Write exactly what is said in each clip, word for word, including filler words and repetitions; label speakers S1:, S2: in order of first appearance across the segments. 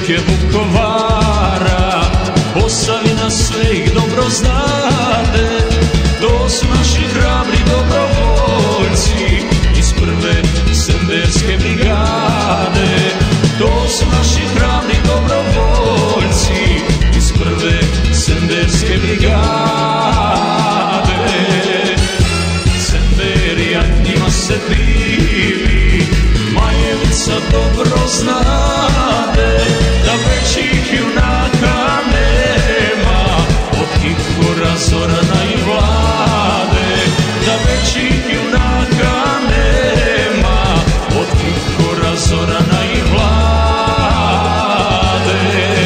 S1: bitke Vukovara, Posavina sve ih dobro znade. To su naši hrabri dobrovoljci iz prve Semberske brigade. To su naši hrabri dobrovoljci iz prve Semberske brigade. Semberija njima se divi, Majevica dobro znade da većih junaka nema od Tihora, Zorana i Vlade. Da većih junaka nema od Tihora, Zorana i Vlade.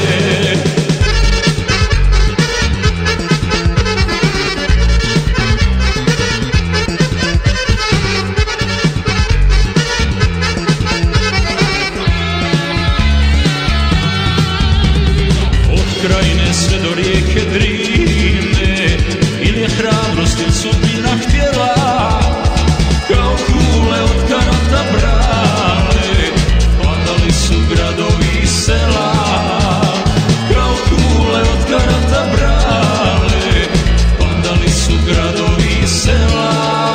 S1: Krajine sve do rijeke Drine, ili je hrabrost ili sudbina htjela, kao kule od karata brale, padali su gradovi i sela. Kao kule od karata brale, padali su gradovi i sela.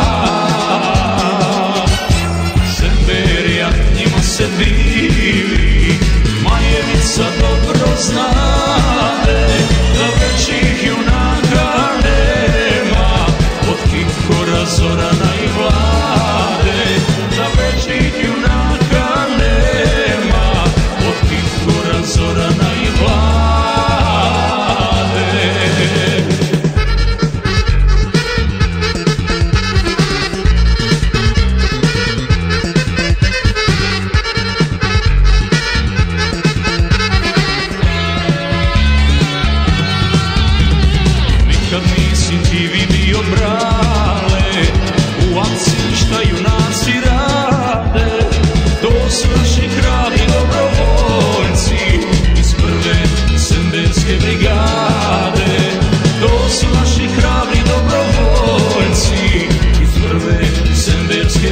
S1: Semberija njima se divi, Majevica dobro znade da većih junaka nema od Tihora, Zorana i Vlade. Da većih junaka nema od Tihora, Zorana i Vlade. Kad nisi ti vidio brale u akciji šta junaci rade. To su naši hrabri dobrovoljci iz prve Semberske brigade. To su naši hrabri dobrovoljci iz prve Semberske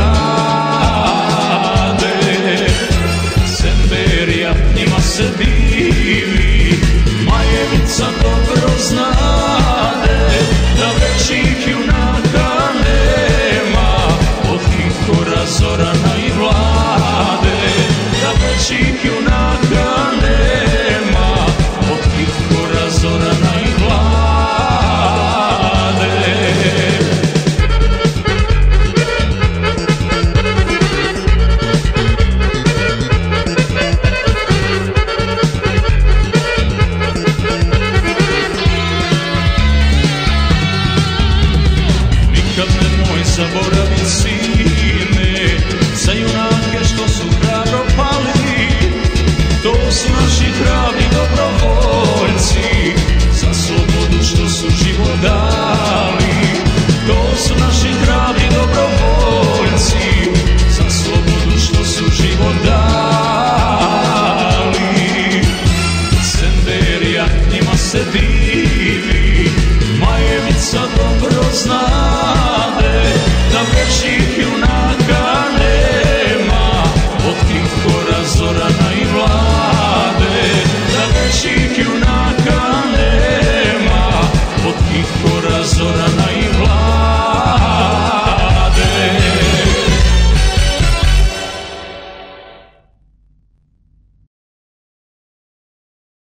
S1: brigade. Semberija njima se divi, Majevica dobro znade da većih junaka nema od Tihora, Zorana i Vlade. Da većih junaka nema od Tihora, Zorana i Vlade. Nikad nemoj zaboravit sine za junake što su hrabro pali. To su naši hrabri dobrovoljci za slobodu što su život dali. To su naši hrabri dobrovoljci za slobodu što su život dali. Semberija njima se divi, Majevica dobro znade da većih junaka nema od Tihora, Zorana i Vlade. Da većih junaka nema od Tihora, Zorana